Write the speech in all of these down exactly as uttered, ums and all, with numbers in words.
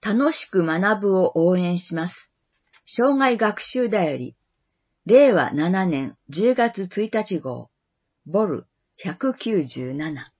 楽しく学ぶを応援します。生涯学習だより、れいわななねんじゅうがつついたち号、ボルひゃくきゅうじゅうなな。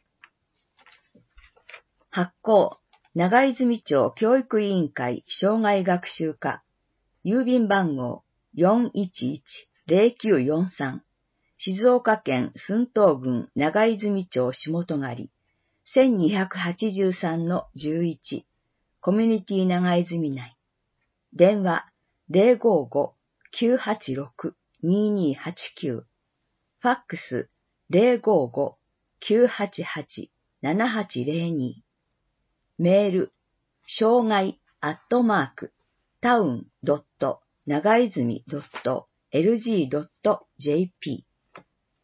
発行、長泉町教育委員会生涯学習課、郵便番号 よんいちいちぜろきゅうよんさん、静岡県駿東郡長泉町下戸狩 せんにひゃくはちじゅうさんのじゅういち、コミュニティ長泉内。電話 ゼロごご きゅうはちろく ににはちきゅう。ファックス ゼロごご きゅうはちはち ななはちゼロに。メール、障害アットマーク、タウンドット長泉ドットエルジードットジェーピー。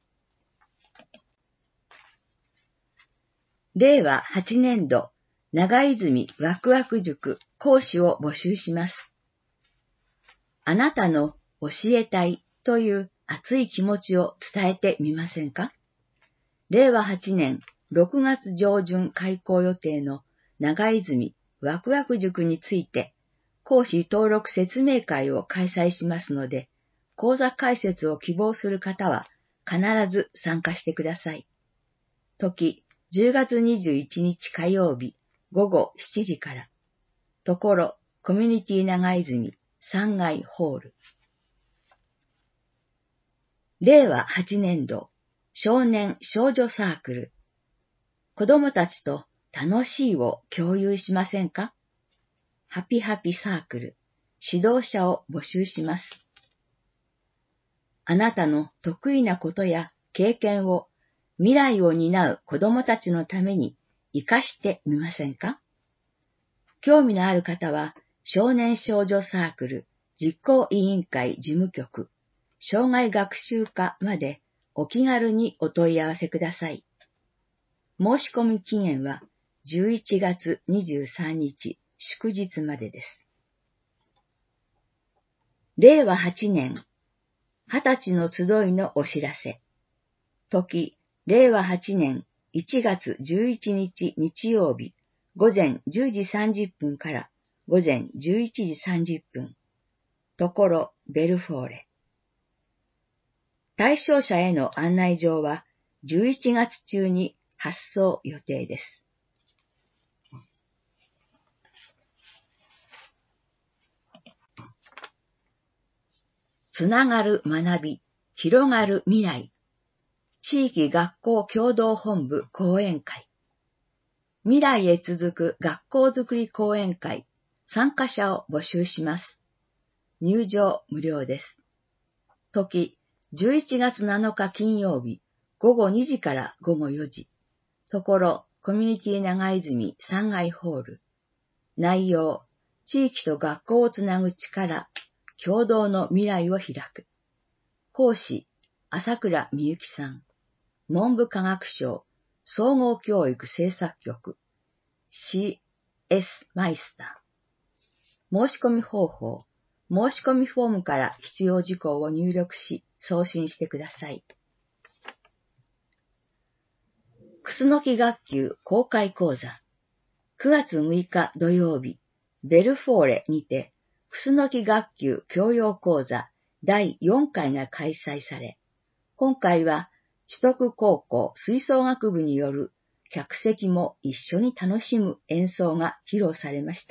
れいわはちねんど、長泉ワクワク塾講師を募集します。あなたの教えたいという熱い気持ちを伝えてみませんか？れいわはちねんろくがつじょうじゅん開講予定の長泉ワクワク塾について講師登録説明会を開催しますので、講座開設を希望する方は必ず参加してください。時、じゅうがつにじゅういちにち火曜日ごごしちじから。ところ、コミュニティ長泉さんがいホール。れいわはちねんど、少年少女サークル。子供たちと楽しいを共有しませんか？ハピハピサークル、指導者を募集します。あなたの得意なことや経験を未来を担う子供たちのために活かしてみませんか？興味のある方は、少年少女サークル実行委員会事務局、生涯学習課までお気軽にお問い合わせください。申し込み期限はじゅういちがつにじゅうさんにち祝日までです。れいわはちねん、はたちの集いのお知らせ。時、れいわはちねんいちがつじゅういちにち日曜日、ごぜんじゅうじさんじゅっぷんからごぜんじゅういちじさんじゅっぷん。ところ、ベルフォーレ。対象者への案内状はじゅういちがつ中に発送予定です。つながる学び、広がる未来。地域学校共同本部講演会。未来へ続く学校づくり講演会、参加者を募集します。入場無料です。時、じゅういちがつなのか金曜日、ごごにじからごごよじ。ところ、コミュニティ長泉さんがいホール。内容、地域と学校をつなぐ力、共同の未来を開く。講師、朝倉みゆきさん。文部科学省、総合教育政策局、シーエス マイスター。申し込み方法、申し込みフォームから必要事項を入力し、送信してください。クスノキ学級公開講座。くがつむいか土曜日、ベルフォーレにて、クスノキ学級教養講座だいよんかいが開催され、今回は、取得高校吹奏楽部による客席も一緒に楽しむ演奏が披露されました。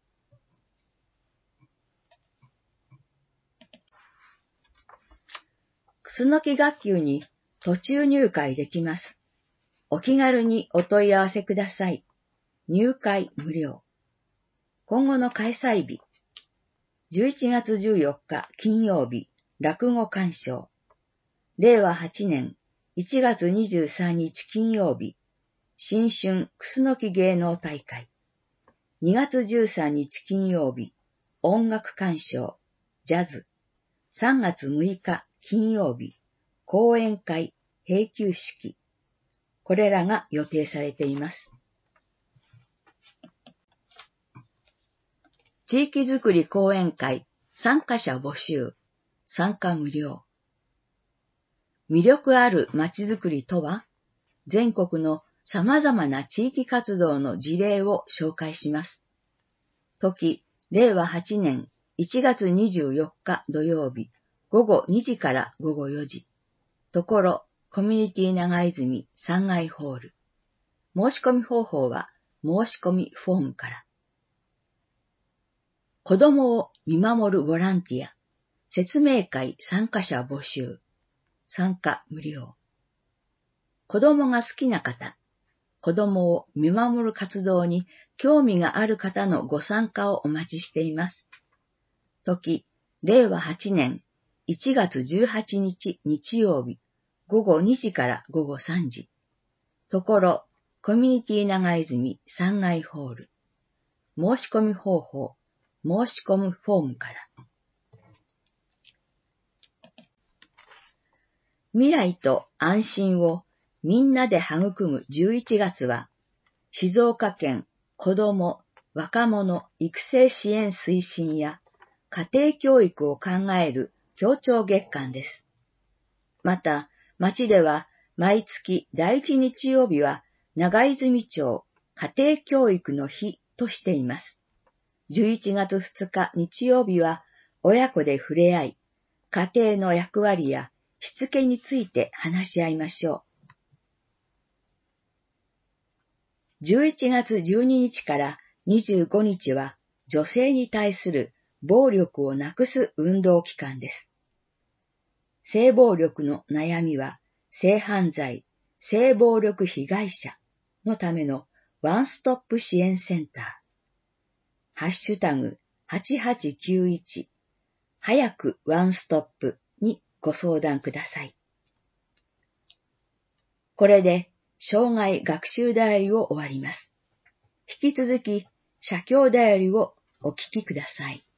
クスノキ学級に途中入会できます。お気軽にお問い合わせください。入会無料。今後の開催日。じゅういちがつじゅうよっか金曜日、落語鑑賞。れいわはちねんいちがつにじゅうさんにち金曜日、新春クスノキ芸能大会。にがつじゅうさんにち金曜日、音楽鑑賞、ジャズ。さんがつむいか金曜日、講演会、閉休式。これらが予定されています。地域づくり講演会、参加者募集。参加無料。魅力あるまちづくりとは、全国の様々な地域活動の事例を紹介します。 時、れいわはちねんいちがつにじゅうよっか土曜日、ごごにじからごごよじ。ところ、コミュニティ長泉さんがいホール。申し込み方法は、申し込みフォームから。子供を見守るボランティア、説明会参加者募集。参加無料。子供が好きな方、子供を見守る活動に興味がある方のご参加をお待ちしています。時、れいわはちねんいちがつじゅうはちにち日曜日、ごごにじからごごさんじ。ところ、コミュニティ長泉さんがいホール。申し込み方法、申し込むフォームから。未来と安心をみんなで育むじゅういちがつは、静岡県子ども・若者育成支援推進や家庭教育を考える協調月間です。また、町では毎月だいいち日曜日は長泉町家庭教育の日としています。じゅういちがつふつか日曜日は親子で触れ合い、家庭の役割やしつけについて話し合いましょう。じゅういちがつじゅうににちからにじゅうごにちは女性に対する暴力をなくす運動期間です。性暴力の悩みは性犯罪、性暴力被害者のためのワンストップ支援センター。ハッシュタグはちはちきゅういち早くワンストップにご相談ください。これで生涯学習だよりを終わります。引き続き写経だよりをお聞きください。